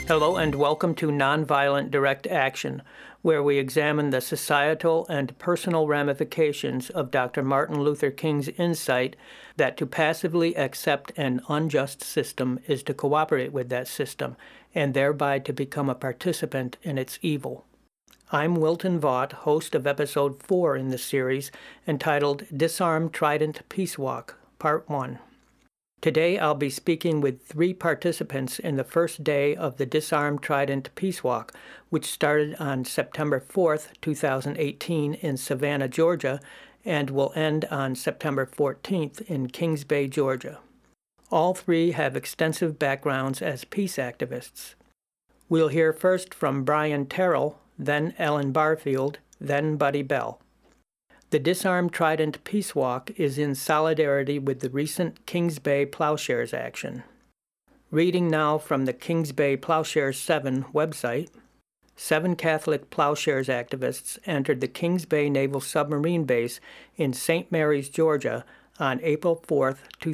Hello and welcome to Nonviolent Direct Action, where we examine the societal and personal ramifications of Dr. Martin Luther King's insight that to passively accept an unjust system is to cooperate with that system, and thereby to become a participant in its evil. I'm Wilton Vaught, host of Episode 4 in the series, entitled Disarm Trident Peace Walk, Part 1. Today I'll be speaking with 3 participants in the first day of the Disarm Trident Peace Walk, which started on September 4th, 2018 in Savannah, Georgia, and will end on September 14th in Kings Bay, Georgia. All 3 have extensive backgrounds as peace activists. We'll hear first from Brian Terrell, then Ellen Barfield, then Buddy Bell. The Disarm Trident Peace Walk is in solidarity with the recent Kings Bay Plowshares action. Reading now from the Kings Bay Plowshares 7 website, 7 Catholic Plowshares activists entered the Kings Bay Naval Submarine Base in St. Mary's, Georgia on April 4,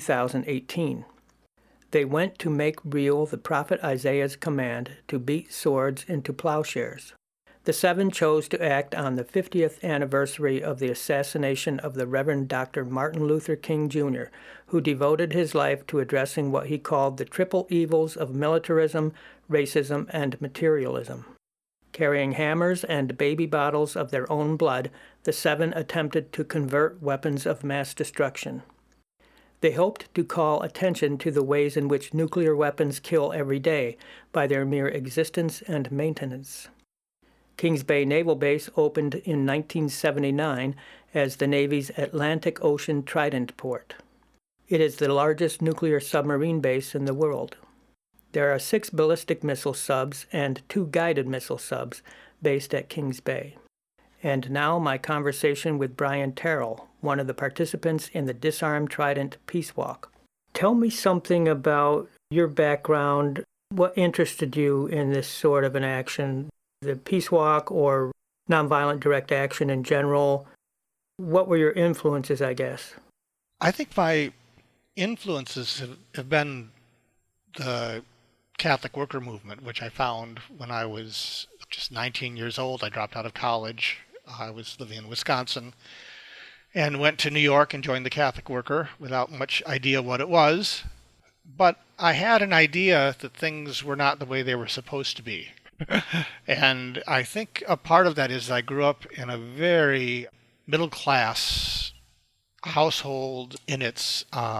2018. They went to make real the prophet Isaiah's command to beat swords into plowshares. The 7 chose to act on the 50th anniversary of the assassination of the Reverend Dr. Martin Luther King, Jr., who devoted his life to addressing what he called the triple evils of militarism, racism, and materialism. Carrying hammers and baby bottles of their own blood, the 7 attempted to convert weapons of mass destruction. They hoped to call attention to the ways in which nuclear weapons kill every day by their mere existence and maintenance. Kings Bay Naval Base opened in 1979 as the Navy's Atlantic Ocean Trident port. It is the largest nuclear submarine base in the world. There are 6 ballistic missile subs and 2 guided missile subs based at Kings Bay. And now my conversation with Brian Terrell, one of the participants in the Disarm Trident Peace Walk. Tell me something about your background. What interested you in this sort of an action? The Peace Walk or nonviolent direct action in general? What were your influences, I guess? I think my influences have been the Catholic worker movement, which I found when I was just 19 years old. I dropped out of college. I was living in Wisconsin and went to New York and joined the Catholic worker without much idea what it was. But I had an idea that things were not the way they were supposed to be. And I think a part of that is I grew up in a very middle-class household in its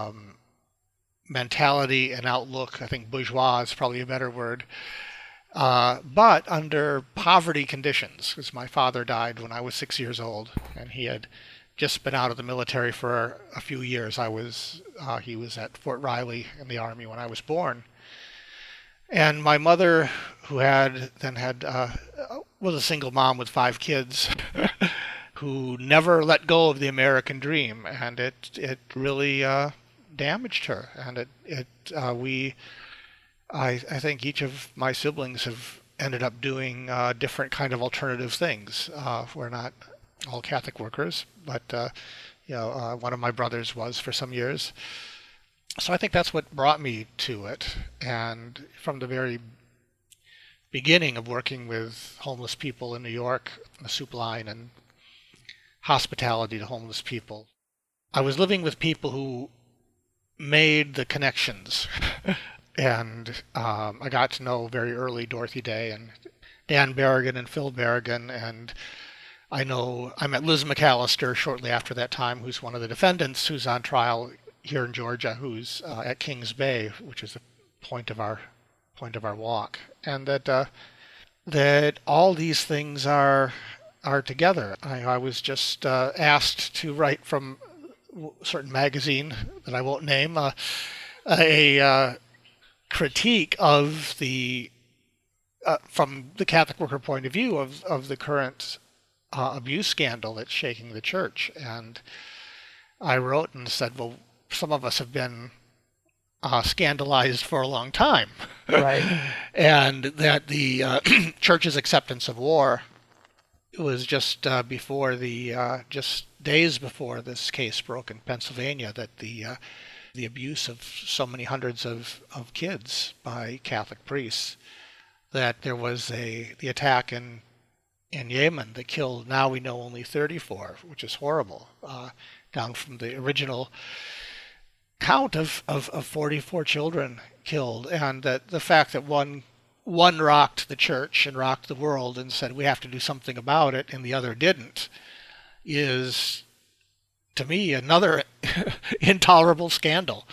mentality and outlook. I think bourgeois is probably a better word. But under poverty conditions, because my father died when I was 6 years old, and he had just been out of the military for a few years. He was at Fort Riley in the Army when I was born. And my mother, who was a single mom with 5 kids, who never let go of the American dream, and it really damaged her. And I think each of my siblings have ended up doing different kind of alternative things. We're not all Catholic workers, but one of my brothers was for some years. So I think that's what brought me to it. And from the very beginning of working with homeless people in New York, the Soup Line and hospitality to homeless people, I was living with people who made the connections. And I got to know very early Dorothy Day and Dan Berrigan and Phil Berrigan. And I met Liz McAllister shortly after that time, who's one of the defendants who's on trial here in Georgia, who's at Kings Bay, which is the point of our walk, and that all these things are together. I was just asked to write from a certain magazine that I won't name a critique of the from the Catholic worker point of view of the current abuse scandal that's shaking the church, and I wrote and said, well, some of us have been scandalized for a long time. Right. And that the church's acceptance of war was just days before this case broke in Pennsylvania, that the abuse of so many hundreds of kids by Catholic priests, that there was the attack in Yemen that killed, now we know, only 34, which is horrible, down from the original count of 44 children killed, and that the fact that one rocked the church and rocked the world and said we have to do something about it, and the other didn't, is to me another intolerable scandal.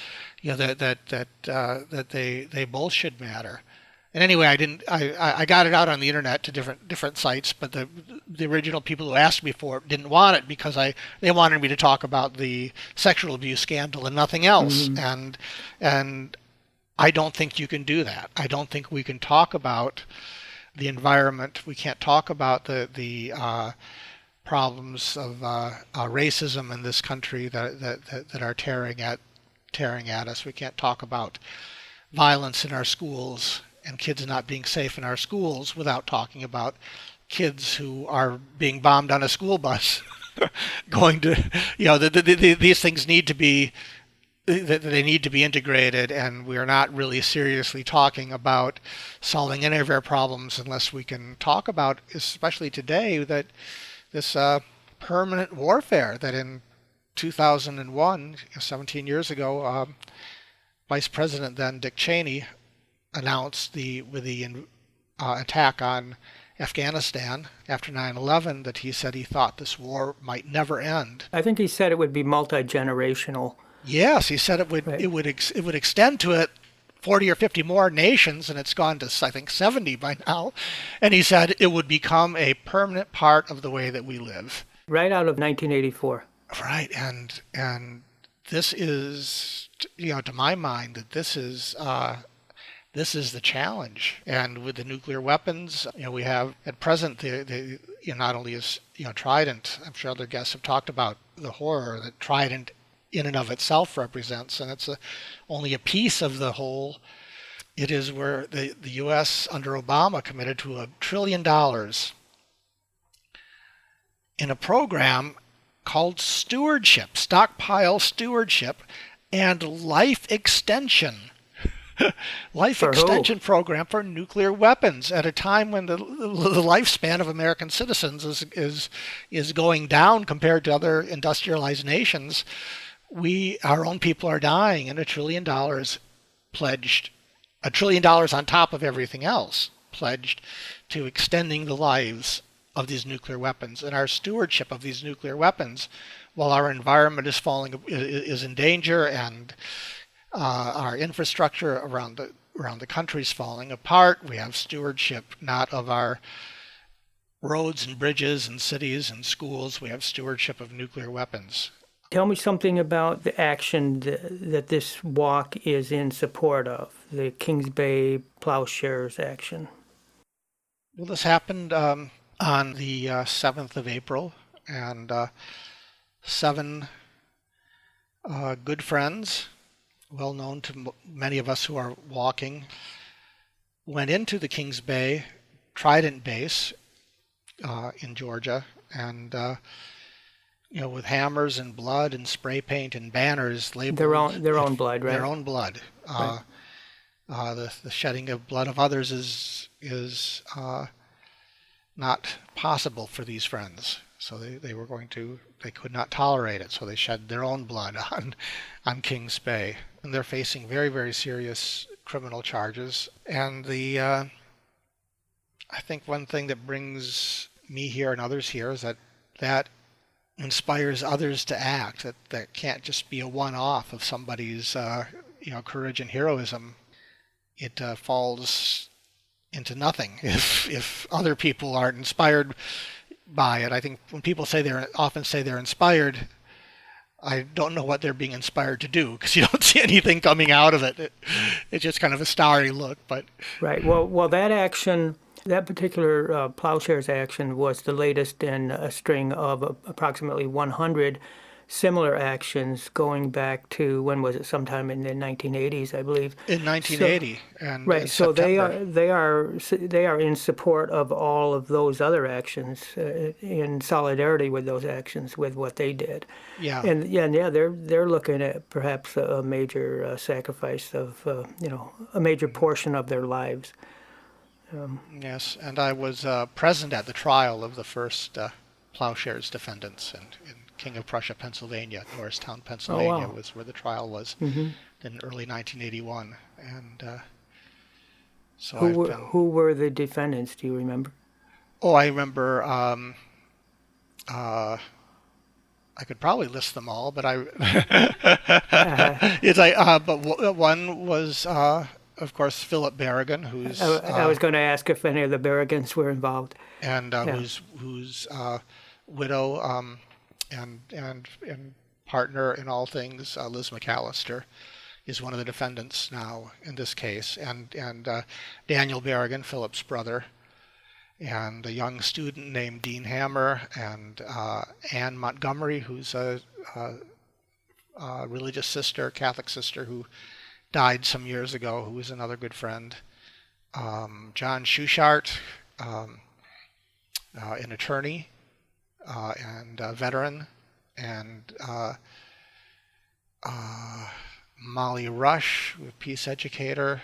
That they both should matter. And anyway, I got it out on the internet to different sites, but the original people who asked me for it didn't want it because they wanted me to talk about the sexual abuse scandal and nothing else. Mm-hmm. And I don't think you can do that. I don't think we can talk about the environment. We can't talk about the problems of racism in this country that are tearing at us. We can't talk about violence in our schools and kids not being safe in our schools without talking about kids who are being bombed on a school bus going to, these things need to be, they need to be integrated, and we're not really seriously talking about solving any of our problems unless we can talk about, especially today, that this permanent warfare that in 2001, 17 years ago, Vice President then Dick Cheney announced with the attack on Afghanistan after 9/11 that he said he thought this war might never end. I think he said it would be multi-generational. Yes, he said it would. Right. It would extend to 40 or 50 more nations, and it's gone to, I think, 70 by now. And he said it would become a permanent part of the way that we live. Right out of 1984. Right, and this is, to my mind, that this is the challenge. And with the nuclear weapons, we have at present the not only is Trident. I'm sure other guests have talked about the horror that Trident in and of itself represents, and it's only a piece of the whole. It is where the U.S. under Obama committed to $1 trillion in a program called stewardship, stockpile stewardship, and life extension. Program for nuclear weapons at a time when the lifespan of American citizens is going down compared to other industrialized nations. Our own people are dying, and $1 trillion pledged, $1 trillion on top of everything else pledged to extending the lives of these nuclear weapons and our stewardship of these nuclear weapons, while our environment is in danger, and our infrastructure around the country is falling apart. We have stewardship not of our roads and bridges and cities and schools. We have stewardship of nuclear weapons. Tell me something about the action that this walk is in support of, the Kings Bay Plowshares action. Well, this happened on the 7th of April, and 7 good friends, well known to many of us who are walking, went into the Kings Bay Trident base in Georgia, and with hammers and blood and spray paint and banners labeled their own blood, right? Their own blood. Right. The shedding of blood of others is not possible for these friends. So they could not tolerate it. So they shed their own blood on Kings Bay, and they're facing very, very serious criminal charges. And I think one thing that brings me here and others here is that inspires others to act. That can't just be a one-off of somebody's courage and heroism. It falls into nothing if other people aren't inspired by it. I think when people often say they're inspired, I don't know what they're being inspired to do, because you don't see anything coming out of it. It's just kind of a starry look. But right. Well, that action, that particular Plowshares action, was the latest in a string of approximately 100 similar actions going back to, when was it? Sometime in the 1980s, I believe. In 1980, and right. So they are in support of all of those other actions, in solidarity with those actions, with what they did. Yeah. They're looking at perhaps a major sacrifice of a major portion of their lives. Yes, and I was present at the trial of the first Plowshares defendants in King of Prussia, Pennsylvania. Norristown, Pennsylvania was where the trial was in early 1981. And so Who were the defendants? Do you remember? Oh, I remember. I could probably list them all, but it's like. But one was, of course, Philip Berrigan, who's. I was going to ask if any of the Berrigans were involved. And whose widow and partner in all things, Liz McAllister, is one of the defendants now in this case, and Daniel Berrigan, Philip's brother, and a young student named Dean Hammer, and Anne Montgomery, who's a religious sister, Catholic sister, who died some years ago, who was another good friend. John Schuchart, an attorney and a veteran, and Molly Rush, a peace educator.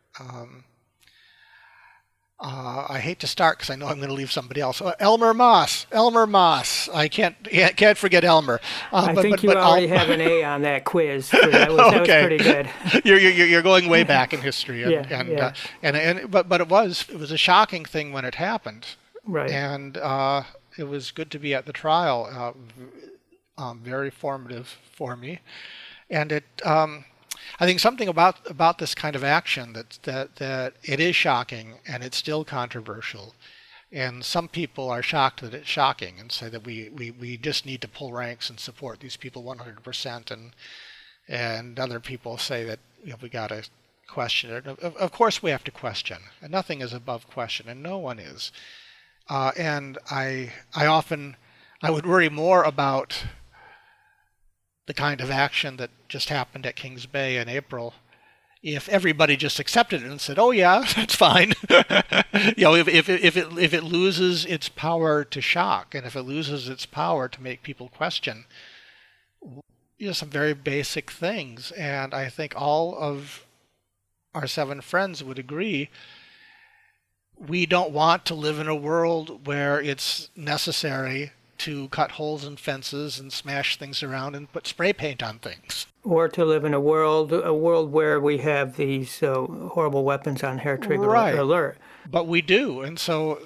I hate to start because I know I'm going to leave somebody else. Elmer Moss. I can't forget Elmer. I think you already have an A on that quiz. That was pretty good. You're going way back in history, and but it was a shocking thing when it happened. Right. And it was good to be at the trial. Very formative for me, and it. I think something about this kind of action that it is shocking and it's still controversial, and some people are shocked that it's shocking and say that we just need to pull ranks and support these people 100%, and other people say that we got to question it. Of course we have to question, and nothing is above question, and no one is. And I would worry more about the kind of action that just happened at Kings Bay in April, if everybody just accepted it and said, "Oh yeah, that's fine," if it loses its power to shock, and if it loses its power to make people question, some very basic things. And I think all of our 7 friends would agree. We don't want to live in a world where it's necessary to cut holes in fences and smash things around and put spray paint on things. Or to live in a world where we have these horrible weapons on hair trigger alert. But we do, and so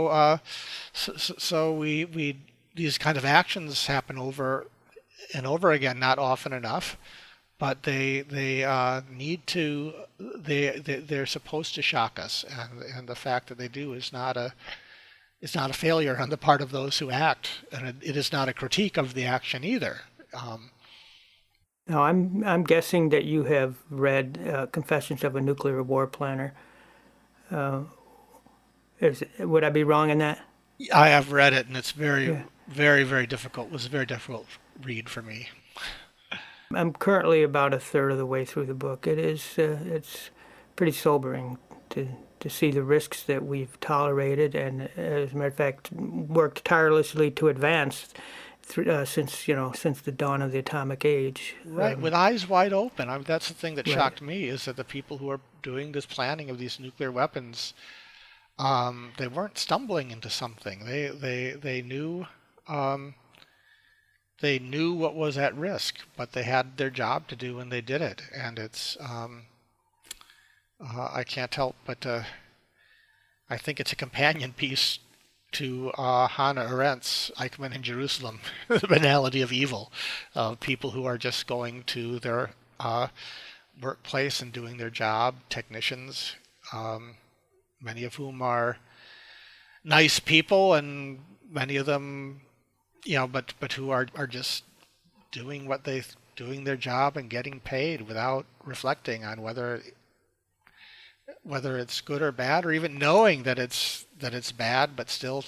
we these kind of actions happen over and over again, not often enough, but they're supposed to shock us, and the fact that they do is not a failure on the part of those who act, and it is not a critique of the action either. Now, I'm guessing that you have read Confessions of a Nuclear War Planner. Would I be wrong in that? I have read it, and it's very, very difficult. It was a very difficult read for me. I'm currently about a third of the way through the book. It's pretty sobering to see the risks that we've tolerated, and as a matter of fact, worked tirelessly to advance since the dawn of the atomic age. Right, with eyes wide open. That's the thing that shocked me, is that the people who are doing this planning of these nuclear weapons, they weren't stumbling into something. They knew what was at risk, but they had their job to do and they did it. And it's I can't help but I think it's a companion piece to Hannah Arendt's Eichmann in Jerusalem, The Banality of Evil, of people who are just going to their workplace and doing their job, technicians, many of whom are nice people, and many of them, but who are just doing their job and getting paid without reflecting on whether it's good or bad, or even knowing that it's bad, but still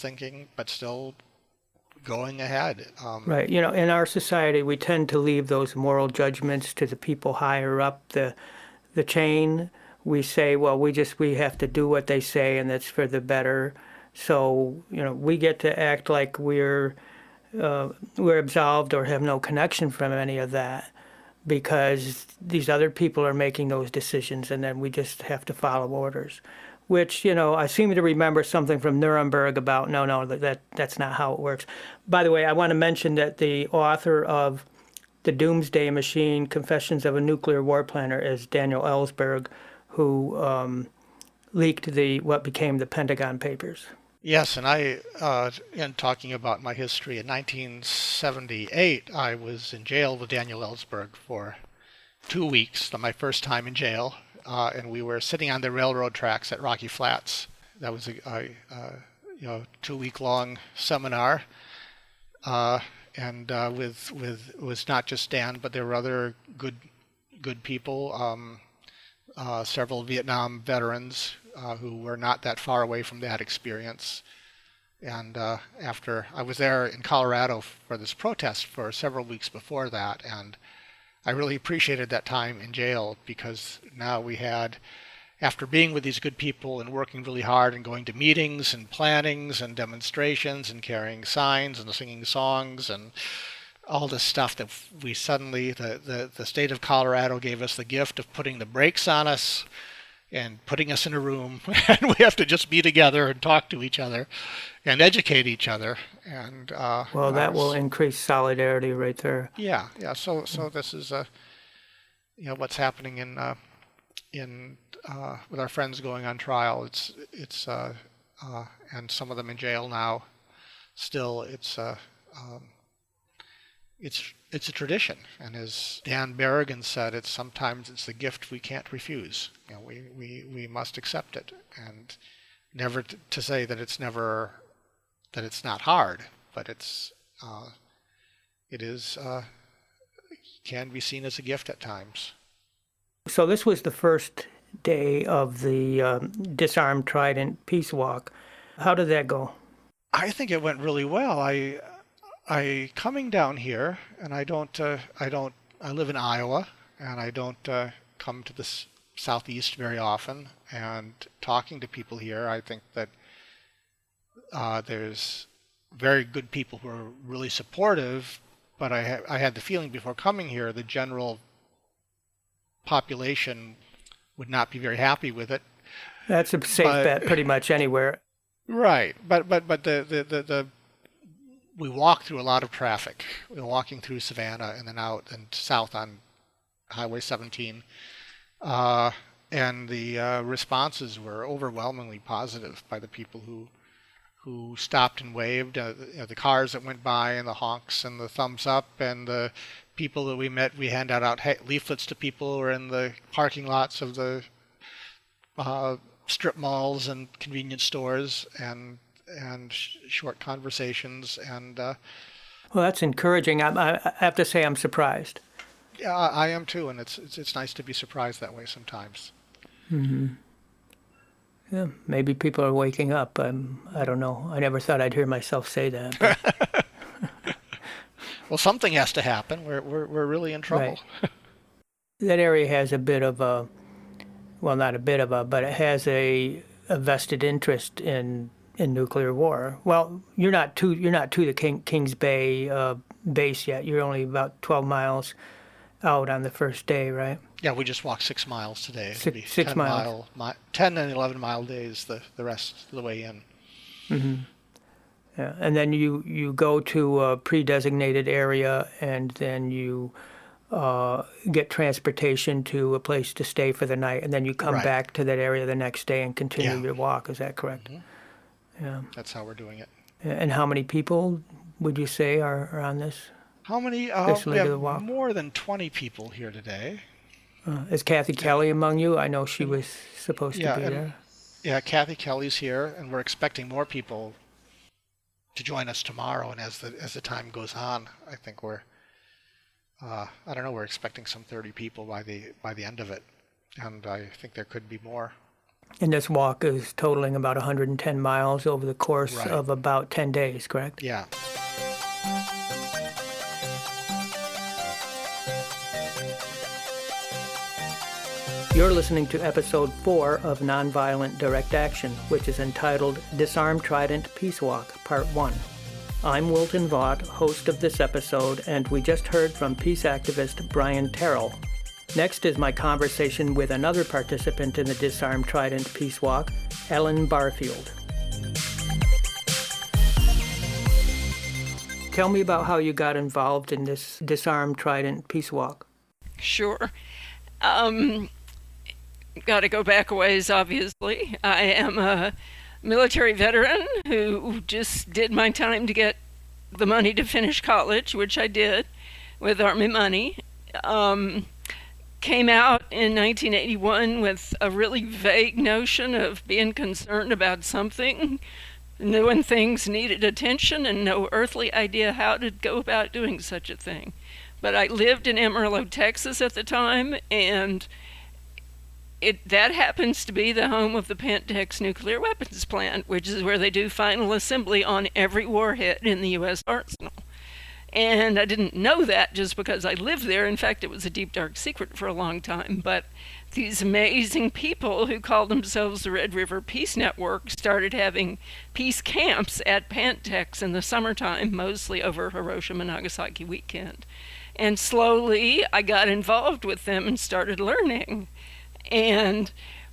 going ahead. Right. In our society, we tend to leave those moral judgments to the people higher up the chain. We say, well, we have to do what they say, and that's for the better. So, we get to act like we're absolved or have no connection from any of that, because these other people are making those decisions, and then we just have to follow orders. which, I seem to remember something from Nuremberg about, no, that's not how it works. By the way, I want to mention that the author of The Doomsday Machine, Confessions of a Nuclear War Planner is Daniel Ellsberg, who leaked what became the Pentagon Papers. Yes, and I, in talking about my history, in 1978, I was in jail with Daniel Ellsberg for 2 weeks, my first time in jail. And we were sitting on the railroad tracks at Rocky Flats. That was a 2-week-long seminar, and with it was not just Dan, but there were other good people, several Vietnam veterans who were not that far away from that experience. And after I was there in Colorado for this protest for several weeks before that, and I really appreciated that time in jail, because now we had, after being with these good people and working really hard and going to meetings and plannings and demonstrations and carrying signs and singing songs and all this stuff, that we suddenly, the state of Colorado gave us the gift of putting the brakes on us and putting us in a room, and we have to just be together and talk to each other and educate each other. And well, that will increase solidarity right there. Yeah. So this is what's happening in with our friends going on trial. It's and some of them in jail now. Still, it's a tradition, and as Dan Berrigan said, sometimes it's a gift we can't refuse. We must accept it, and never to say that it's not hard, but it can be seen as a gift at times. So this was the first day of the Disarm Trident Peace Walk. How did that go? I think it went really well. I coming down here, and I live in Iowa, and I don't come to the Southeast very often, and talking to people here, I think that there's very good people who are really supportive, but I had the feeling before coming here, the general population would not be very happy with it. That's a safe bet pretty much anywhere. Right, but the we walked through a lot of traffic. We were walking through Savannah and then out and south on Highway 17. And the responses were overwhelmingly positive by the people who stopped and waved. The cars that went by and the honks and the thumbs up, and the people that we met, we handed out leaflets to people who were in the parking lots of the strip malls and convenience stores, and short conversations, and well, that's encouraging. I have to say I'm surprised. Yeah, I am too, and it's nice to be surprised that way sometimes. Mm-hmm. Yeah, maybe people are waking up. I don't know. I never thought I'd hear myself say that. Well, something has to happen. We're really in trouble. Right. That area has a bit of a, well, not a bit of a, but it has a vested interest in nuclear war. Well, you're not to the Kings Bay base yet. You're only about 12 miles out on the first day, right? Yeah, we just walked 6 miles today. It'll be 6 miles. 10 and 11 mile days the rest of the way in. Mm-hmm. Yeah, and then you go to a pre-designated area, and then you get transportation to a place to stay for the night, and then you come back to that area the next day and continue your walk. Is that correct? Mm-hmm. Yeah. That's how we're doing it. And how many people would you say are on this? How many? We have more than 20 people here today. Is Kathy Kelly among you? I know she was supposed to be there. Yeah, Kathy Kelly's here, and we're expecting more people to join us tomorrow. And as the time goes on, I think we're expecting some 30 people by the end of it, and I think there could be more. And this walk is totaling about 110 miles over the course of about 10 days, correct? Yeah. You're listening to episode 4 of Nonviolent Direct Action, which is entitled Disarm Trident Peace Walk, Part 1. I'm Wilton Vaught, host of this episode, and we just heard from peace activist Brian Terrell. Next is my conversation with another participant in the Disarm Trident Peace Walk, Ellen Barfield. Tell me about how you got involved in this Disarm Trident Peace Walk. Sure. Got to go back a ways, obviously. I am a military veteran who just did my time to get the money to finish college, which I did with Army money. Came out in 1981 with a really vague notion of being concerned about something, knowing things needed attention, and no earthly idea how to go about doing such a thing. But I lived in Amarillo, Texas at the time, and that happens to be the home of the Pantex nuclear weapons plant, which is where they do final assembly on every warhead in the U.S. arsenal. And I didn't know that just because I lived there. In fact, it was a deep, dark secret for a long time. But these amazing people who called themselves the Red River Peace Network started having peace camps at Pantex in the summertime, mostly over Hiroshima and Nagasaki weekend. And slowly I got involved with them and started learning. And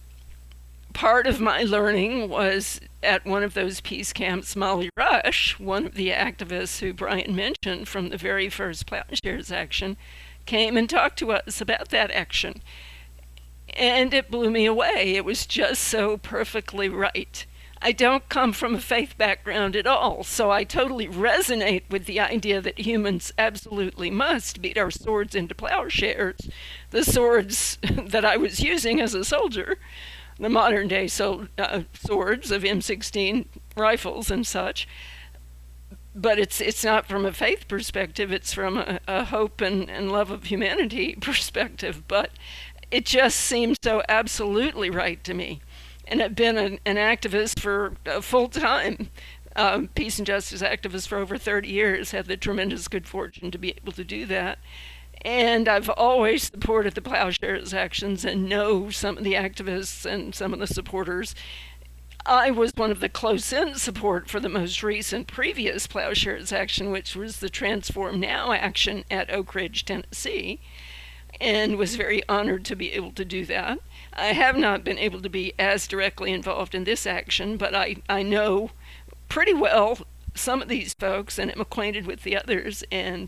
part of my learning was at one of those peace camps, Molly Rush, one of the activists who Brian mentioned from the very first Plowshares action, came and talked to us about that action. And it blew me away. It was just so perfectly right. I don't come from a faith background at all, so I totally resonate with the idea that humans absolutely must beat our swords into plowshares, the swords that I was using as a soldier, the modern day swords of M16 rifles and such. But it's not from a faith perspective, it's from a hope and love of humanity perspective. But it just seemed so absolutely right to me. And I've been an activist for full time, peace and justice activist for over 30 years, had the tremendous good fortune to be able to do that. And I've always supported the Plowshares actions and know some of the activists and some of the supporters. I was one of the close-in support for the most recent previous Plowshares action, which was the Transform Now action at Oak Ridge, Tennessee, and was very honored to be able to do that. I have not been able to be as directly involved in this action, but I know pretty well some of these folks and am acquainted with the others, and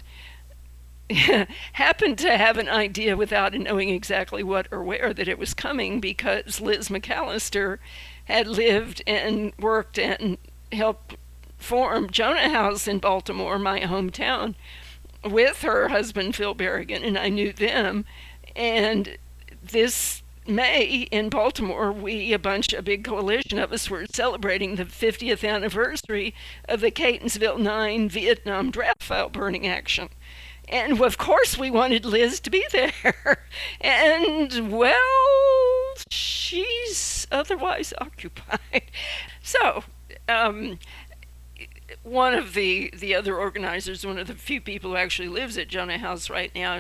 happened to have an idea without knowing exactly what or where that it was coming, because Liz McAllister had lived and worked and helped form Jonah House in Baltimore, my hometown, with her husband Phil Berrigan, and I knew them. And this May in Baltimore, a big coalition of us, were celebrating the 50th anniversary of the Catonsville 9 Vietnam draft file burning action. And of course we wanted Liz to be there. And, well, she's otherwise occupied. So, one of the other organizers, one of the few people who actually lives at Jonah House right now,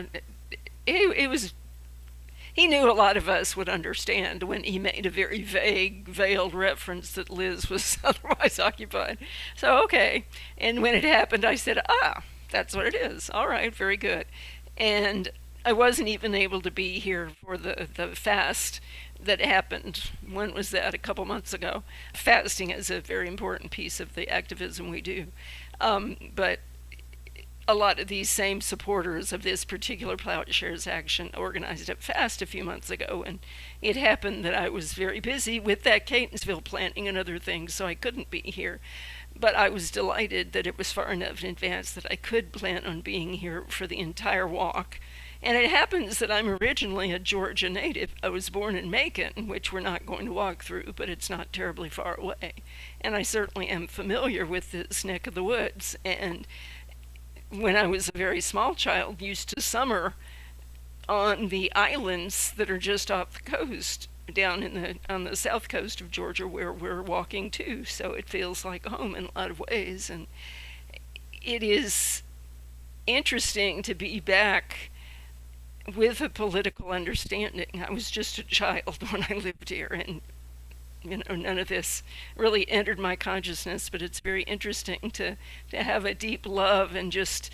he knew a lot of us would understand when he made a very vague, veiled reference that Liz was otherwise occupied. So, okay. And when it happened, I said, that's what it is. All right, very good. And I wasn't even able to be here for the fast that happened. When was that? A couple months ago. Fasting is a very important piece of the activism we do. But a lot of these same supporters of this particular Plowshares action organized a fast a few months ago, and it happened that I was very busy with that Catonsville planting and other things, so I couldn't be here. But I was delighted that it was far enough in advance that I could plan on being here for the entire walk. And it happens that I'm originally a Georgia native. I was born in Macon, which we're not going to walk through, but it's not terribly far away. And I certainly am familiar with this neck of the woods. And when I was a very small child, used to summer on the islands that are just off the coast, down on the south coast of Georgia, where we're walking to. So it feels like home in a lot of ways. And it is interesting to be back with a political understanding. I was just a child when I lived here, and none of this really entered my consciousness, but it's very interesting to have a deep love, and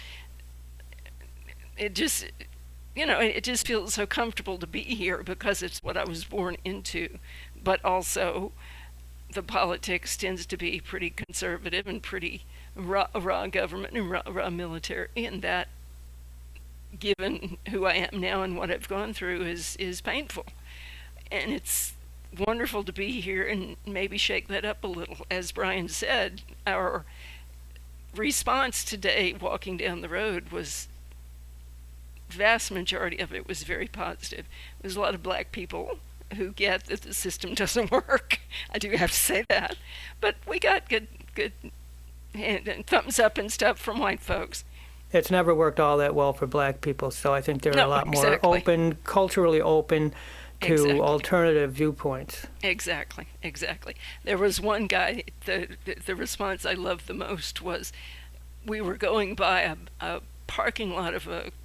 it just feels so comfortable to be here because it's what I was born into, but also the politics tends to be pretty conservative and pretty raw government and raw military, and that, given who I am now and what I've gone through, is painful. And it's wonderful to be here and maybe shake that up a little. As Brian said, our response today walking down the road was, vast majority of it was very positive. There's a lot of black people who get that the system doesn't work. I do have to say that. But we got good and thumbs up and stuff from white folks. It's never worked all that well for black people, so I think they're a lot more open, culturally open to alternative viewpoints. Exactly. There was one guy, the response I loved the most was, we were going by a parking lot of a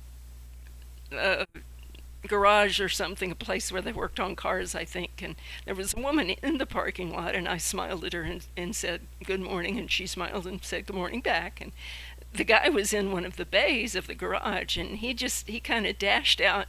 garage or something, a place where they worked on cars, I think, and there was a woman in the parking lot, and I smiled at her and said, good morning, and she smiled and said good morning back. And the guy was in one of the bays of the garage, and he kind of dashed out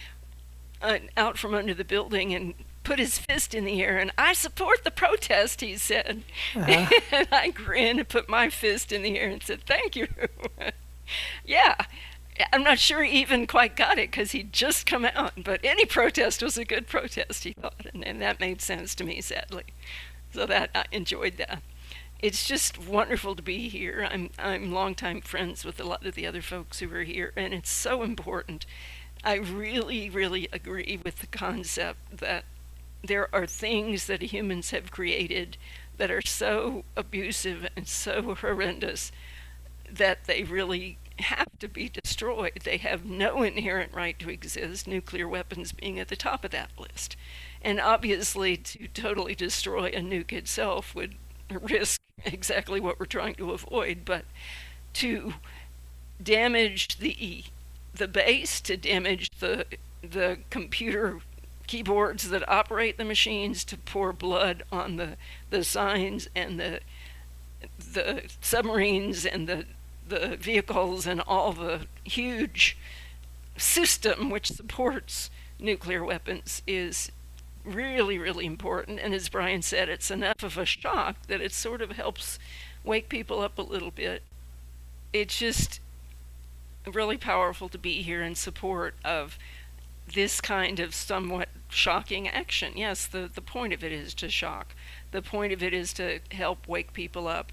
from under the building and put his fist in the air, and I support the protest, he said. Uh-huh. And I grinned and put my fist in the air and said, thank you. Yeah, I'm not sure he even quite got it because he'd just come out, but any protest was a good protest, he thought, and that made sense to me, sadly. So that I enjoyed that. It's just wonderful to be here. I'm longtime friends with a lot of the other folks who are here, and it's so important. I really, really agree with the concept that there are things that humans have created that are so abusive and so horrendous that they really have to be destroyed. They have no inherent right to exist, nuclear weapons being at the top of that list. And obviously, to totally destroy a nuke itself would risk exactly what we're trying to avoid, but to damage the base, to damage the computer keyboards that operate the machines, to pour blood on the signs and the submarines and the vehicles and all the huge system which supports nuclear weapons is really, really important. And as Brian said, it's enough of a shock that it sort of helps wake people up a little bit. It's just really powerful to be here in support of this kind of somewhat shocking action. Yes, the point of it is to shock. The point of it is to help wake people up.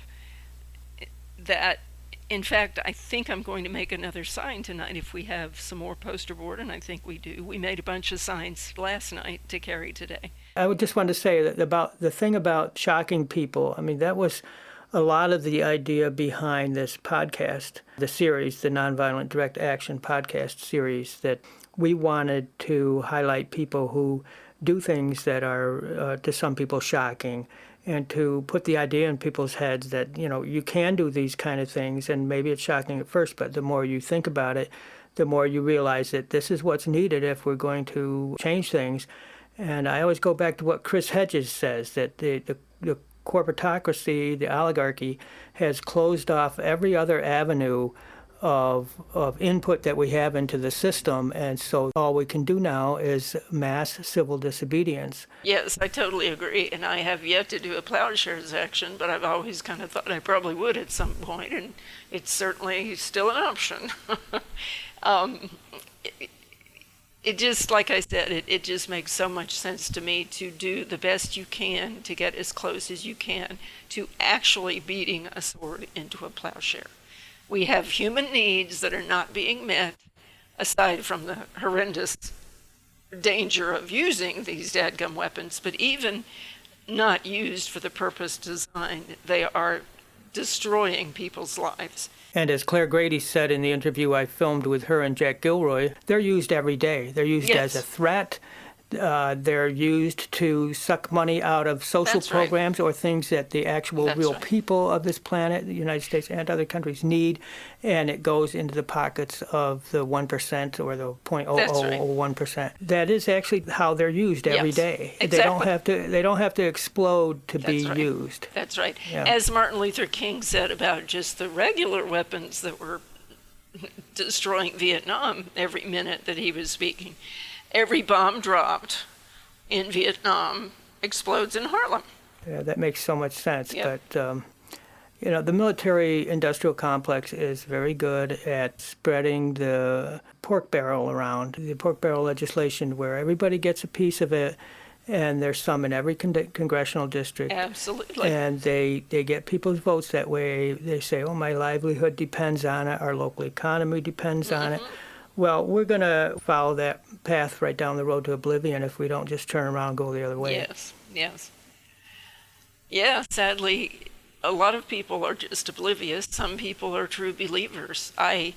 That, in fact, I think I'm going to make another sign tonight if we have some more poster board, and I think we do. We made a bunch of signs last night to carry today. I would just want to say that about the thing about shocking people, I mean, that was a lot of the idea behind this podcast, the series, the Nonviolent Direct Action podcast series, that we wanted to highlight people who do things that are, to some people, shocking, and to put the idea in people's heads that, you know, you can do these kind of things, and maybe it's shocking at first, but the more you think about it, the more you realize that this is what's needed if we're going to change things. And I always go back to what Chris Hedges says, that the corporatocracy, the oligarchy, has closed off every other avenue of input that we have into the system, and so all we can do now is mass civil disobedience. Yes, I totally agree, and I have yet to do a plowshares action, but I've always kind of thought I probably would at some point, and it's certainly still an option. It just, like I said, it just makes so much sense to me to do the best you can to get as close as you can to actually beating a sword into a plowshare. We have human needs that are not being met, aside from the horrendous danger of using these dadgum weapons, but even not used for the purpose designed, they are destroying people's lives. And as Claire Grady said in the interview I filmed with her and Jack Gilroy, they're used every day. They're used as a threat. They're used to suck money out of social programs or things that the actual real people of this planet, the United States and other countries, need, and it goes into the pockets of the 1% or the 0.0001%. That is actually how they're used every day. Exactly. They don't have to explode to be used. That's right. Yeah. As Martin Luther King said about just the regular weapons that were destroying Vietnam every minute that he was speaking, every bomb dropped in Vietnam explodes in Harlem. Yeah, that makes so much sense. Yeah. But the military-industrial complex is very good at spreading the pork barrel around, the pork barrel legislation, where everybody gets a piece of it, and there's some in every congressional district. Absolutely. And they get people's votes that way. They say, oh, my livelihood depends on it, our local economy depends on it. Well, we're going to follow that path right down the road to oblivion if we don't just turn around and go the other way. Yes. Yeah, sadly, a lot of people are just oblivious. Some people are true believers. I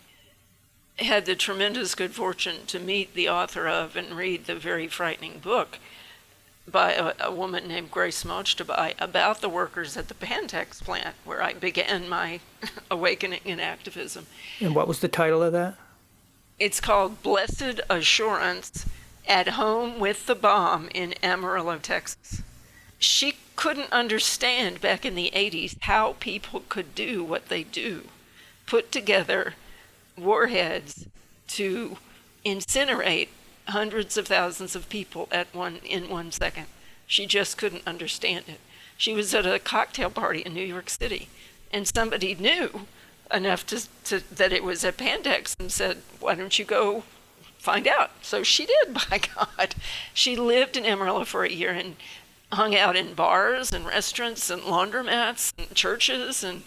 had the tremendous good fortune to meet the author of and read the very frightening book by a woman named Grace Mojtabai about the workers at the Pantex plant, where I began my awakening in activism. And what was the title of that? It's called Blessed Assurance: At Home with the Bomb in Amarillo, Texas. She couldn't understand back in the 80s how people could do what they do, put together warheads to incinerate hundreds of thousands of people in 1 second. She just couldn't understand it. She was at a cocktail party in New York City, and somebody knew enough that it was at Pantex and said, why don't you go find out? So she did, by God. She lived in Amarillo for a year and hung out in bars and restaurants and laundromats and churches, and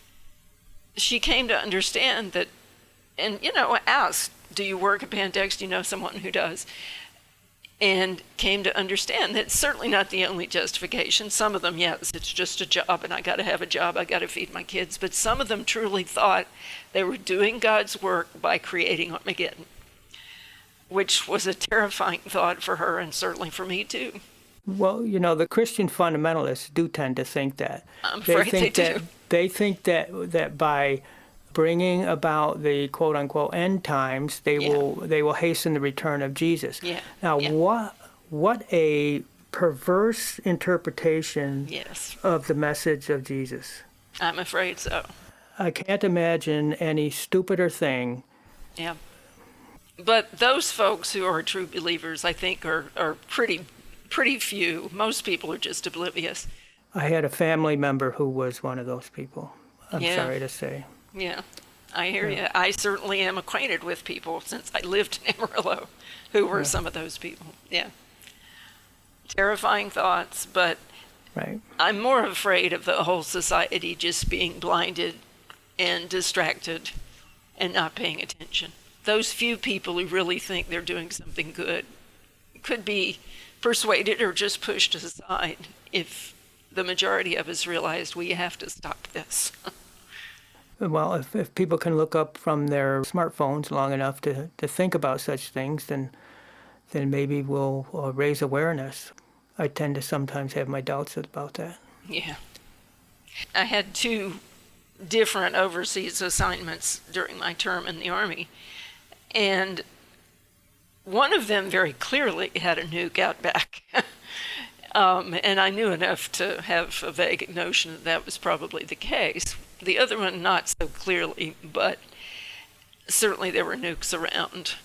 she came to understand that, and asked, do you work at Pantex? Do you know someone who does? And came to understand that it's certainly not the only justification. Some of them, yes, it's just a job and I got to have a job, I got to feed my kids. But some of them truly thought they were doing God's work by creating Armageddon, which was a terrifying thought for her and certainly for me too. Well, the Christian fundamentalists do tend to think that. I'm afraid they do. They think that by bringing about the quote-unquote end times, they will hasten the return of Jesus. Yeah. Now, what a perverse interpretation of the message of Jesus. I'm afraid so. I can't imagine any stupider thing. Yeah. But those folks who are true believers, I think, are pretty few. Most people are just oblivious. I had a family member who was one of those people, I'm sorry to say. Yeah, I hear you. I certainly am acquainted with people since I lived in Amarillo who were some of those people. Yeah. Terrifying thoughts, but right. I'm more afraid of the whole society just being blinded and distracted and not paying attention. Those few people who really think they're doing something good could be persuaded or just pushed aside if the majority of us realized we have to stop this. Well, if people can look up from their smartphones long enough to think about such things, then maybe we'll raise awareness. I tend to sometimes have my doubts about that. Yeah. I had 2 different overseas assignments during my term in the Army, and one of them very clearly had a nuke out back. And I knew enough to have a vague notion that was probably the case. The other one, not so clearly, but certainly there were nukes around.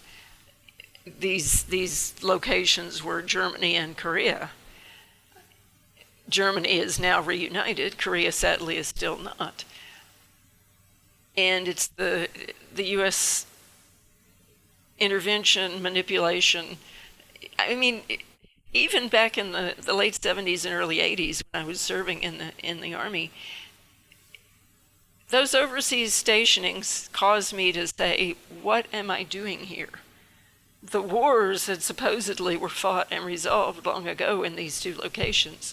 These locations were Germany and Korea. Germany is now reunited. Korea, sadly, is still not. And it's the U.S. intervention, manipulation. I mean, even back in the late 70s and early 80s, when I was serving in the Army, those overseas stationings caused me to say, what am I doing here? The wars that supposedly were fought and resolved long ago in these 2 locations.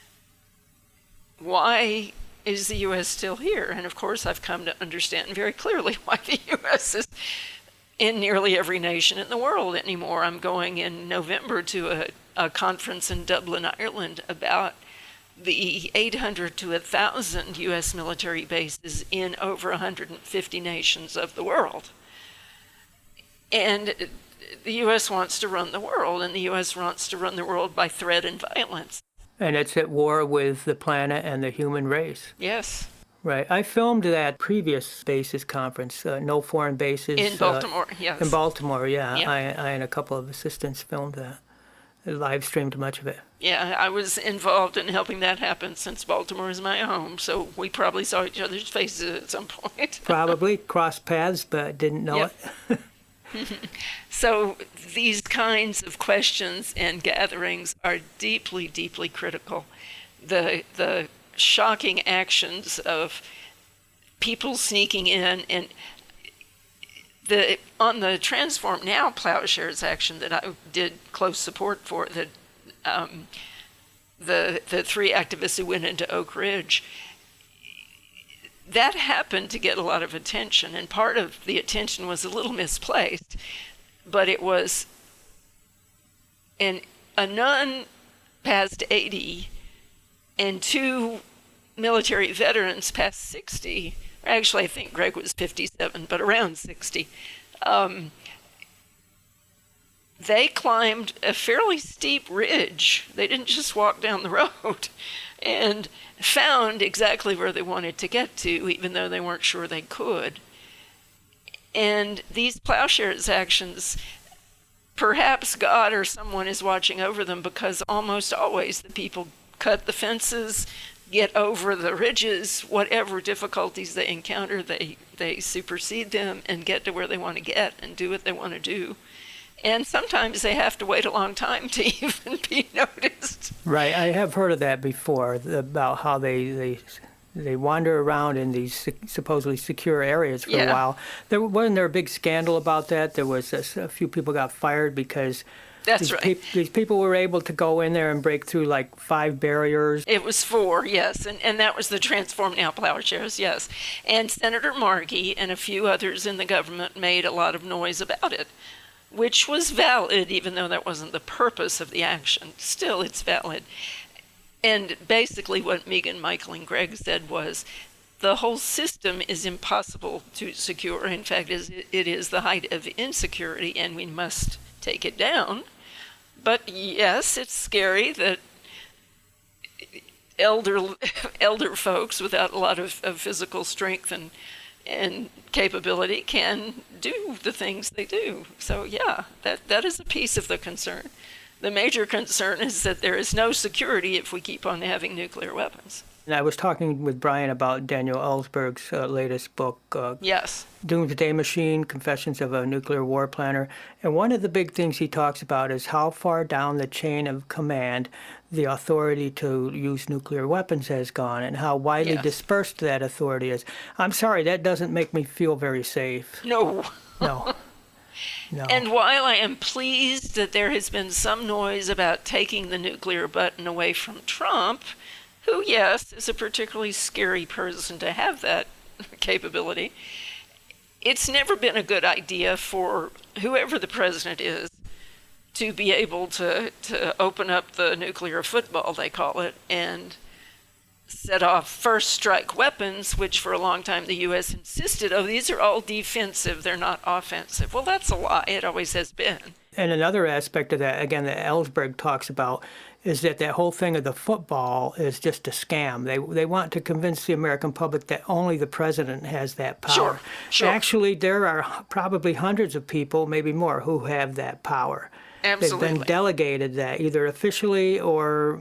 Why is the U.S. still here? And of course, I've come to understand very clearly why the U.S. is in nearly every nation in the world anymore. I'm going in November to a conference in Dublin, Ireland, about the 800 to 1,000 U.S. military bases in over 150 nations of the world. And the U.S. wants to run the world, and the U.S. wants to run the world by threat and violence. And it's at war with the planet and the human race. Yes. Right. I filmed that previous bases conference, No Foreign Bases. In Baltimore, yes. In Baltimore, yeah. Yeah. I and a couple of assistants filmed that. live streamed much of it. Yeah, I was involved in helping that happen since Baltimore is my home, so we probably saw each other's faces at some point. Probably crossed paths, but didn't know it. So these kinds of questions and gatherings are deeply, deeply critical. The shocking actions of people sneaking in, and on the Transform Now Plowshares action that I did close support for, the three activists who went into Oak Ridge, that happened to get a lot of attention, and part of the attention was a little misplaced, but it was a nun past 80 and two military veterans past 60. Actually, I think Greg was 57, but around 60. They climbed a fairly steep ridge. They didn't just walk down the road, and found exactly where they wanted to get to, even though they weren't sure they could. And these Plowshares actions, perhaps God or someone is watching over them, because almost always the people cut the fences, get over the ridges, whatever difficulties they encounter, they supersede them and get to where they want to get and do what they want to do. And sometimes they have to wait a long time to even be noticed. Right, I have heard of that before, about how they wander around in these supposedly secure areas for a while. Wasn't there a big scandal about that? There was a few people got fired because these people were able to go in there and break through like 5 barriers. It was 4, yes, and that was the Transform Now Plowshares, yes. And Senator Markey and a few others in the government made a lot of noise about it, which was valid, even though that wasn't the purpose of the action. Still, it's valid. And basically what Megan, Michael, and Greg said was, the whole system is impossible to secure. In fact, it is the height of insecurity, and we must take it down. But yes, it's scary that elder folks without a lot of physical strength and capability can do the things they do. So yeah, that is a piece of the concern. The major concern is that there is no security if we keep on having nuclear weapons. And I was talking with Brian about Daniel Ellsberg's latest book, yes, Doomsday Machine, Confessions of a Nuclear War Planner. And one of the big things he talks about is how far down the chain of command the authority to use nuclear weapons has gone and how widely dispersed that authority is. I'm sorry, that doesn't make me feel very safe. No. No. And while I am pleased that there has been some noise about taking the nuclear button away from Trump, who, yes, is a particularly scary person to have that capability, it's never been a good idea for whoever the president is to be able to open up the nuclear football, they call it, and set off first strike weapons, which for a long time the U.S. insisted, these are all defensive, they're not offensive. Well, that's a lie. It always has been. And another aspect of that, again, that Ellsberg talks about, is that whole thing of the football is just a scam. They want to convince the American public that only the president has that power. Sure. Actually, there are probably hundreds of people, maybe more, who have that power. Absolutely. They've been delegated that, either officially or,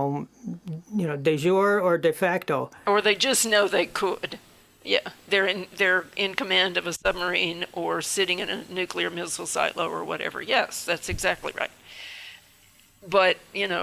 de jure or de facto. Or they just know they could. Yeah, they're in command of a submarine or sitting in a nuclear missile silo or whatever. Yes, that's exactly right. But,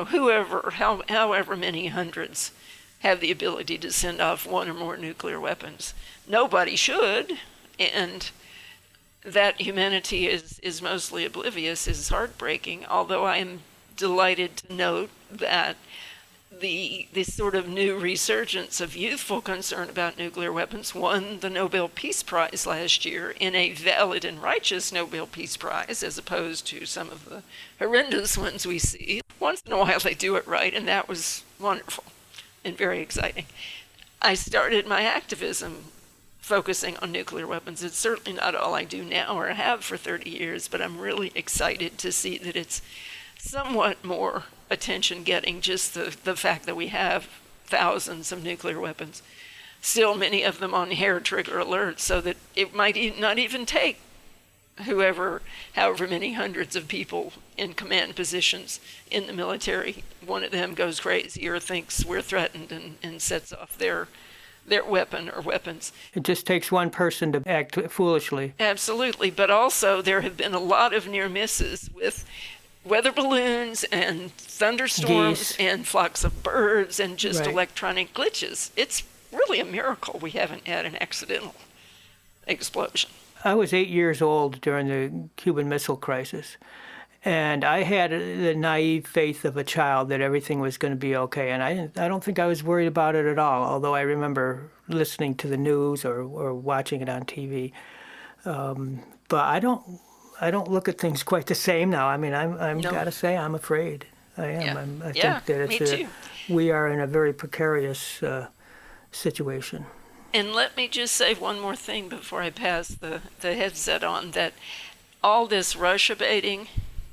however many hundreds have the ability to send off one or more nuclear weapons. Nobody should, and that humanity is mostly oblivious is heartbreaking, although I am delighted to note that this sort of new resurgence of youthful concern about nuclear weapons won the Nobel Peace Prize last year in a valid and righteous Nobel Peace Prize, as opposed to some of the horrendous ones we see. Once in a while they do it right, and that was wonderful and very exciting. I started my activism focusing on nuclear weapons. It's certainly not all I do now or have for 30 years, but I'm really excited to see that it's somewhat more attention getting, just the fact that we have thousands of nuclear weapons, still many of them on hair trigger alert, so that it might not even take however many hundreds of people in command positions in the military, one of them goes crazy or thinks we're threatened and sets off their weapon or weapons. It just takes one person to act foolishly. Absolutely, but also there have been a lot of near misses with weather balloons and thunderstorms Geese. and flocks of birds and just Right. electronic glitches. It's really a miracle we haven't had an accidental explosion. I was 8 years old during the Cuban Missile Crisis, and I had the naive faith of a child that everything was going to be okay. And I don't think I was worried about it at all, although I remember listening to the news or watching it on TV. But I don't look at things quite the same now. I mean, I'm No. gotta say, I'm afraid. I am. Yeah. I Yeah, think me that too. we are in a very precarious situation. And let me just say one more thing before I pass the headset on, that all this Russia baiting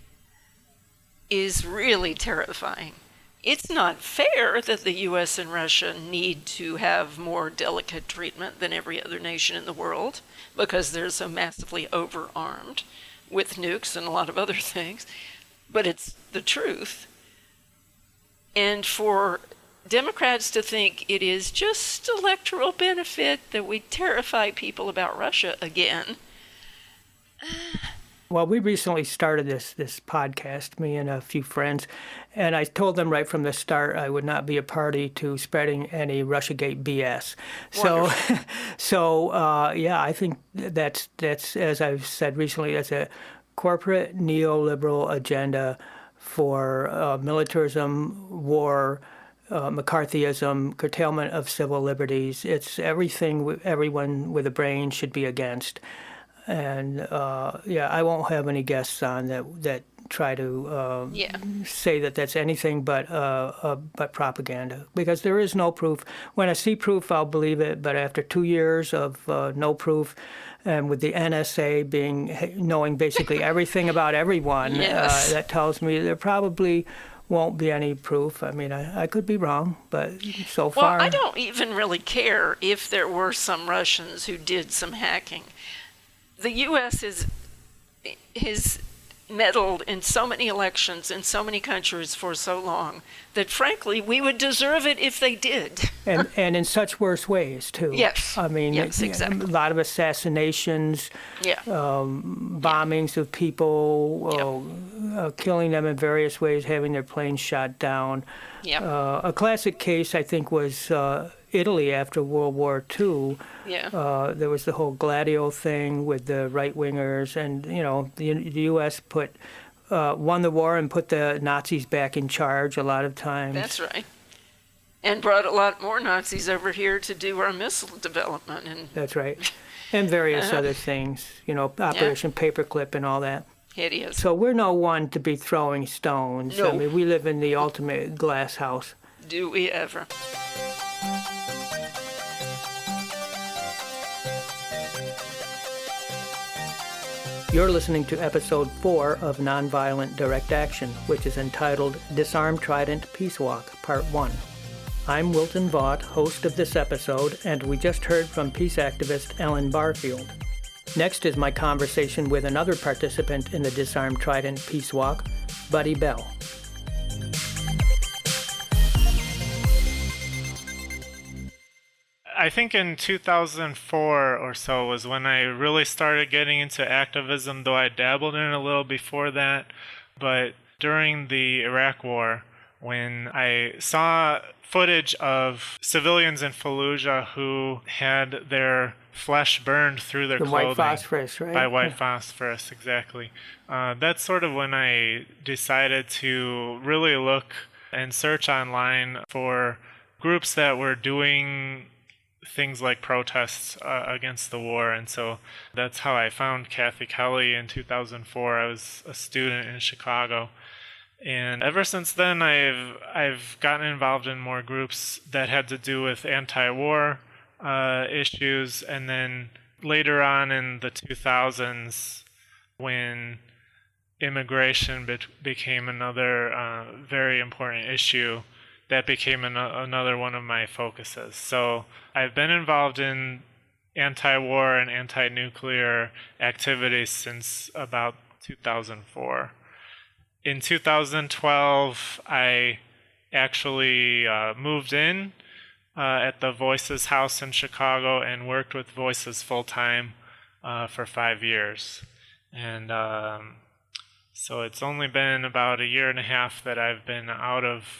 is really terrifying. It's not fair that the U.S. and Russia need to have more delicate treatment than every other nation in the world because they're so massively overarmed with nukes and a lot of other things. But it's the truth. And for Democrats to think it is just electoral benefit that we terrify people about Russia again. Well, we recently started this podcast, me and a few friends, and I told them right from the start I would not be a party to spreading any Russiagate BS. Yeah, I think that's as I've said recently, that's a corporate neoliberal agenda for militarism, war, McCarthyism, curtailment of civil liberties. It's everything everyone with a brain should be against. And I won't have any guests on that try to say that that's anything but propaganda, because there is no proof. When I see proof, I'll believe it. But after 2 years of no proof, and with the NSA knowing basically everything about everyone, Yes. that tells me there probably won't be any proof. I mean, I could be wrong, but so far... Well, I don't even really care if there were some Russians who did some hacking. The U.S. has meddled in so many elections in so many countries for so long that, frankly, we would deserve it if they did. And in such worse ways, too. Yes. I mean, Yes, exactly. a lot of assassinations, Yeah. bombings of people, killing them in various ways, having their planes shot down. Yeah. A classic case, I think, was Italy after World War II. Yeah. There was the whole Gladio thing with the right-wingers, and, the U.S. won the war and put the Nazis back in charge a lot of times. That's right. And brought a lot more Nazis over here to do our missile development. And That's right. And various other things, Operation Paperclip and all that. hideous. So we're no one to be throwing stones. No. I mean, we live in the ultimate glass house. Do we ever? You're listening to episode 4 of Nonviolent Direct Action, which is entitled Disarm Trident Peace Walk, Part 1. I'm Wilton Vaught, host of this episode, and we just heard from peace activist Ellen Barfield. Next is my conversation with another participant in the Disarm Trident Peace Walk, Buddy Bell. I think in 2004 or so was when I really started getting into activism, though I dabbled in it a little before that. But during the Iraq War, when I saw footage of civilians in Fallujah who had their flesh burned through their clothing. White phosphorus, right? By white phosphorus, exactly. That's sort of when I decided to really look and search online for groups that were doing things like protests against the war. And so that's how I found Kathy Kelly in 2004. I was a student in Chicago. And ever since then, I've gotten involved in more groups that had to do with anti-war issues. And then later on in the 2000s, when immigration became another very important issue, that became another one of my focuses. So I've been involved in anti-war and anti-nuclear activities since about 2004. In 2012, I actually moved in at the Voices House in Chicago and worked with Voices full-time for 5 years. And so it's only been about a year and a half that I've been out of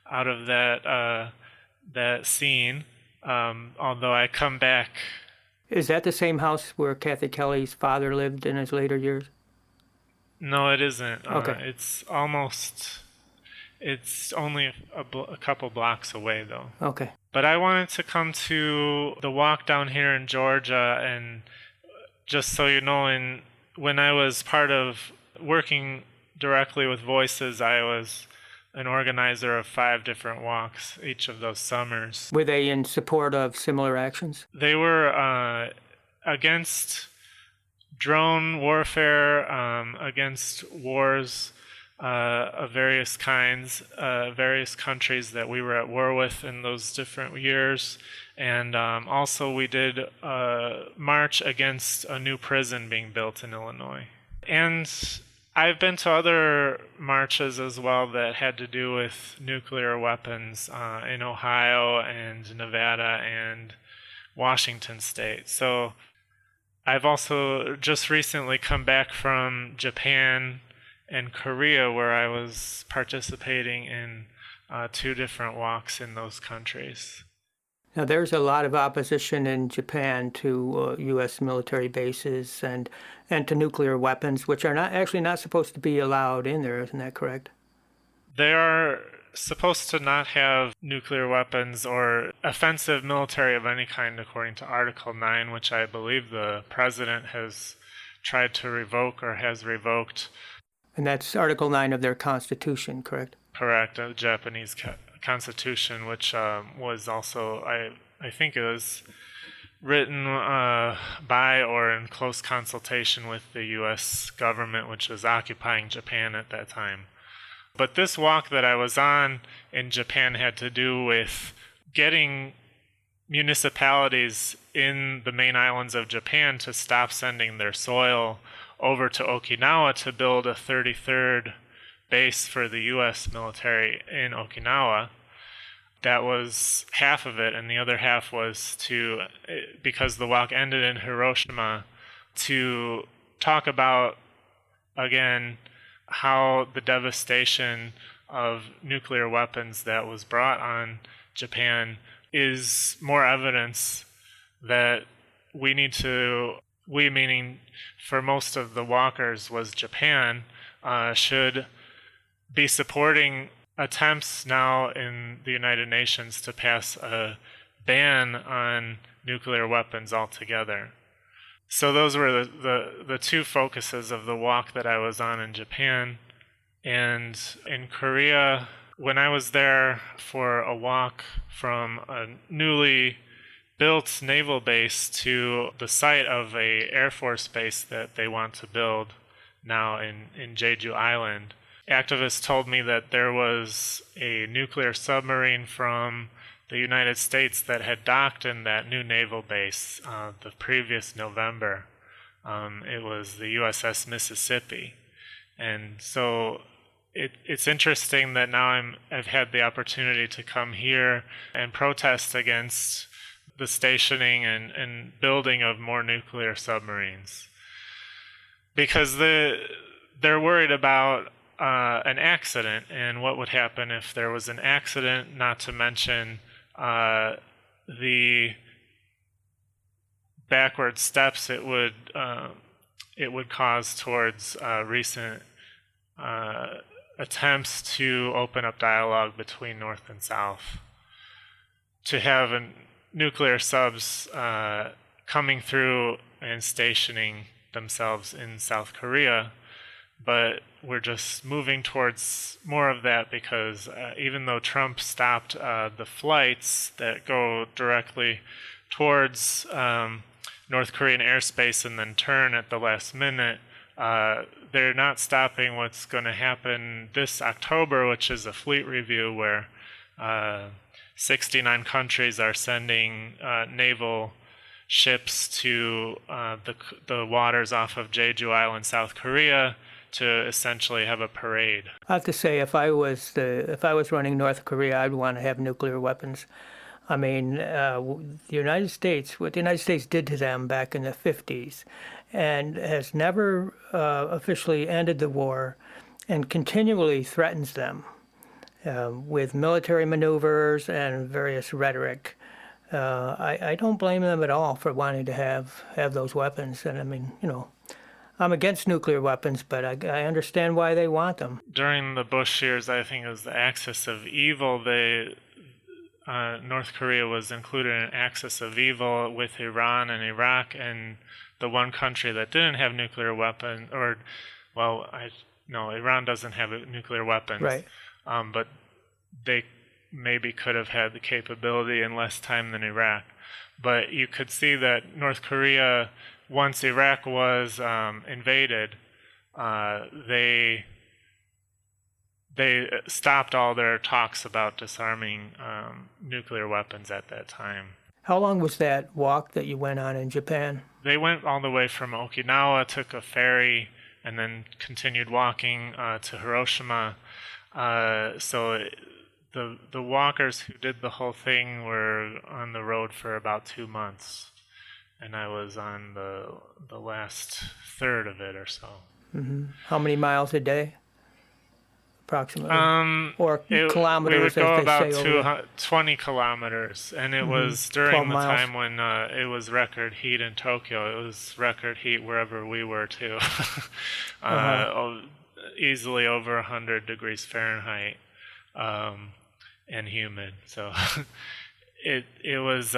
that scene, although I come back. Is that the same house where Kathy Kelly's father lived in his later years? No, it isn't. Okay. It's only a couple blocks away, though. Okay. But I wanted to come to the walk down here in Georgia, and just so you know, when I was part of working directly with Voices, I was an organizer of 5 different walks each of those summers. Were they in support of similar actions? They were against drone warfare, against wars of various kinds, various countries that we were at war with in those different years. And also we did march against a new prison being built in Illinois. And I've been to other marches as well that had to do with nuclear weapons in Ohio and Nevada and Washington State. So I've also just recently come back from Japan and Korea, where I was participating in 2 different walks in those countries. Now, there's a lot of opposition in Japan to U.S. military bases and to nuclear weapons, which are not supposed to be allowed in there. Isn't that correct? They are supposed to not have nuclear weapons or offensive military of any kind, according to Article 9, which I believe the president has tried to revoke or has revoked. And that's Article 9 of their constitution, correct? Correct, the Japanese constitution, which was also, I think it was written by or in close consultation with the U.S. government, which was occupying Japan at that time. But this walk that I was on in Japan had to do with getting municipalities in the main islands of Japan to stop sending their soil over to Okinawa to build a 33rd base for the U.S. military in Okinawa. That was half of it, and the other half was to, because the walk ended in Hiroshima, to talk about, again, how the devastation of nuclear weapons that was brought on Japan is more evidence that we meaning for most of the walkers was Japan, should be supporting attempts now in the United Nations to pass a ban on nuclear weapons altogether. So those were the 2 focuses of the walk that I was on in Japan. And in Korea, when I was there for a walk from a newly built naval base to the site of a Air Force base that they want to build now in Jeju Island, activists told me that there was a nuclear submarine from the United States that had docked in that new naval base the previous November. It was the USS Mississippi. And so it's interesting that now I've had the opportunity to come here and protest against the stationing and building of more nuclear submarines. Because they're worried about an accident and what would happen if there was an accident, not to mention the backward steps it would cause towards recent attempts to open up dialogue between North and South. To have nuclear subs coming through and stationing themselves in South Korea, but we're just moving towards more of that because even though Trump stopped the flights that go directly towards North Korean airspace and then turn at the last minute, they're not stopping what's going to happen this October, which is a fleet review where 69 countries are sending naval ships to the waters off of Jeju Island, South Korea, to essentially have a parade. I have to say, if I was running North Korea, I'd want to have nuclear weapons. I mean, the United States, what the United States did to them back in the 50s, and has never officially ended the war, and continually threatens them with military maneuvers and various rhetoric. I don't blame them at all for wanting to have those weapons. And I mean, I'm against nuclear weapons, but I understand why they want them. During the Bush years, I think it was the Axis of Evil. North Korea was included in an Axis of Evil with Iran and Iraq, and the one country that didn't have nuclear weapons, Iran doesn't have nuclear weapons. Right. But they maybe could have had the capability in less time than Iraq. But you could see that North Korea, once Iraq was invaded, they stopped all their talks about disarming nuclear weapons at that time. How long was that walk that you went on in Japan? They went all the way from Okinawa, took a ferry, and then continued walking to Hiroshima. So the walkers who did the whole thing were on the road for about 2 months, and I was on the last third of it or so. Mm-hmm. How many miles a day, approximately? Or kilometers? We would go about say 20 kilometers, and it was during the time when it was record heat in Tokyo. It was record heat wherever we were too. Easily over 100 degrees Fahrenheit, and humid. So it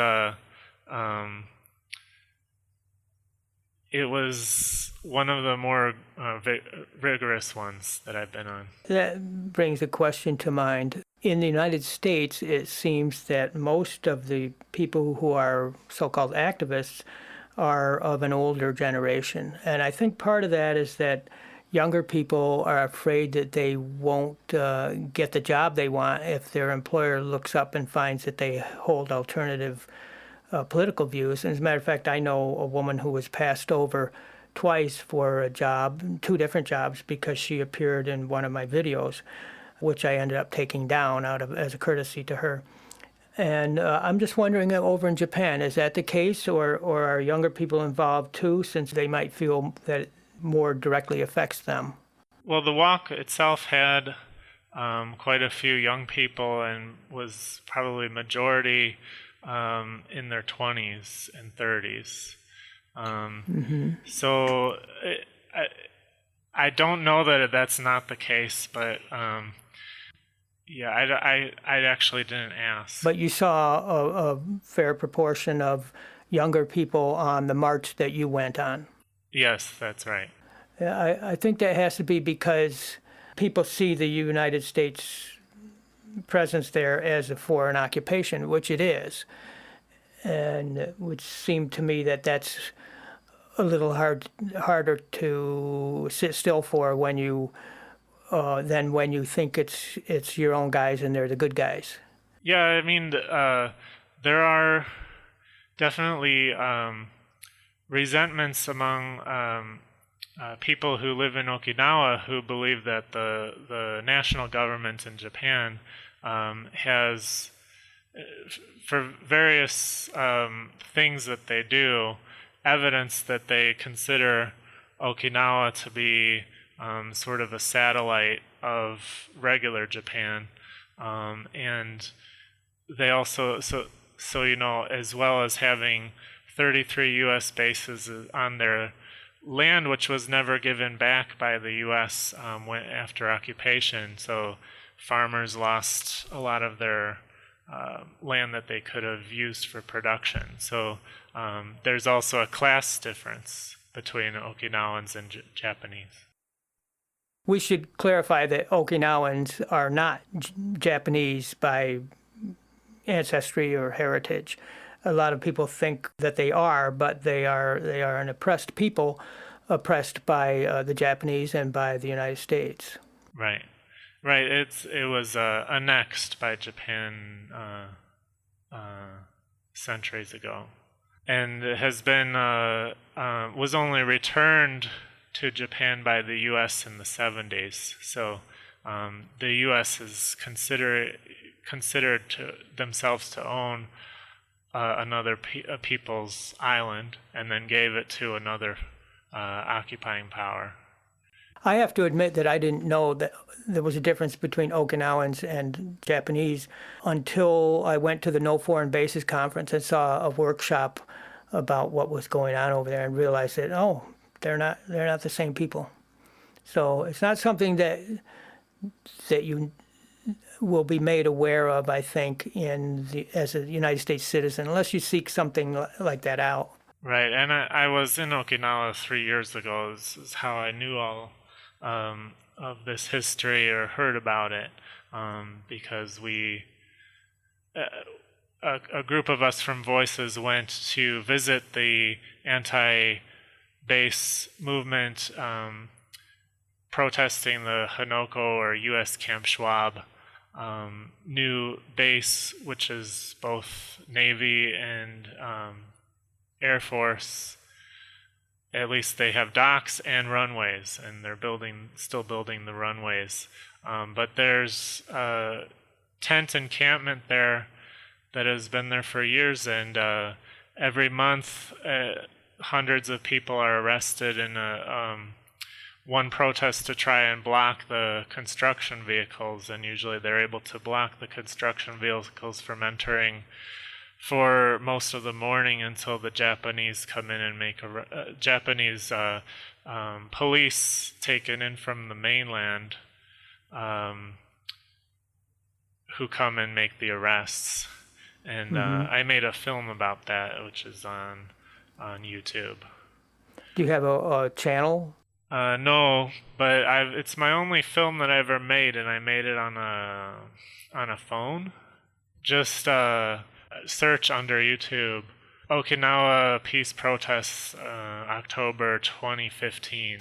was one of the more rigorous ones that I've been on. That brings a question to mind. In the United States, it seems that most of the people who are so-called activists are of an older generation. And I think part of that is that younger people are afraid that they won't get the job they want if their employer looks up and finds that they hold alternative political views. And as a matter of fact, I know a woman who was passed over twice for a job, 2 different jobs, because she appeared in one of my videos, which I ended up taking down as a courtesy to her. And I'm just wondering, over in Japan, is that the case, or are younger people involved too, since they might feel that it more directly affects them? Well, the walk itself had quite a few young people and was probably majority in their 20s and 30s. So I don't know that that's not the case, but I actually didn't ask. But you saw a fair proportion of younger people on the march that you went on. Yes, that's right. I think that has to be because people see the United States presence there as a foreign occupation, which it is. And it would seem to me that that's a little harder to sit still for when you than when you think it's your own guys and they're the good guys. Yeah, I mean, there are definitely resentments among people who live in Okinawa who believe that the national government in Japan has, for various things that they do, evidence that they consider Okinawa to be sort of a satellite of regular Japan, and they also as well as having 33 U.S. bases on their land, which was never given back by the U.S. After occupation. So farmers lost a lot of their land that they could have used for production. So there's also a class difference between Okinawans and Japanese. We should clarify that Okinawans are not Japanese by ancestry or heritage. A lot of people think that they are, but they are an oppressed people, oppressed by the Japanese and by the United States. Right. It was annexed by Japan centuries ago. and it has been was only returned to Japan by the U.S. in the 70s. So the U.S. is considered to themselves to own another people's island, and then gave it to another occupying power. I have to admit that I didn't know that there was a difference between Okinawans and Japanese until I went to the No Foreign Bases conference and saw a workshop about what was going on over there, and realized that they're not the same people. So it's not something that you will be made aware of, I think, as a United States citizen, unless you seek something like that out. Right, and I was in Okinawa 3 years ago. This is how I knew all of this history or heard about it, because a group of us from Voices went to visit the anti-base movement protesting the Hanoko or U.S. Camp Schwab new base, which is both Navy and Air Force. At least they have docks and runways, and they're still building the runways. But there's a tent encampment there that has been there for years, and every month hundreds of people are arrested in one protest to try and block the construction vehicles, and usually they're able to block the construction vehicles from entering for most of the morning until the Japanese come in and make Japanese police taken in from the mainland who come and make the arrests. And I made a film about that, which is on YouTube. Do you have a channel? No, but it's my only film that I ever made, and I made it on a phone. Just search under YouTube Okinawa Peace Protests, October 2015.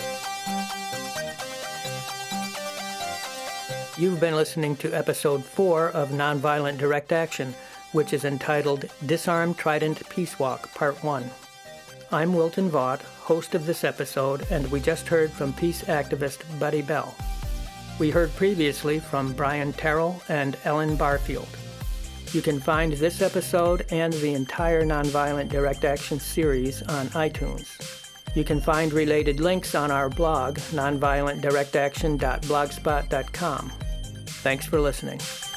You've been listening to episode 4 of Nonviolent Direct Action, which is entitled Disarm Trident Peace Walk, Part 1. I'm Wilton Vaught, host of this episode, and we just heard from peace activist Buddy Bell. We heard previously from Brian Terrell and Ellen Barfield. You can find this episode and the entire Nonviolent Direct Action series on iTunes. You can find related links on our blog, nonviolentdirectaction.blogspot.com. Thanks for listening.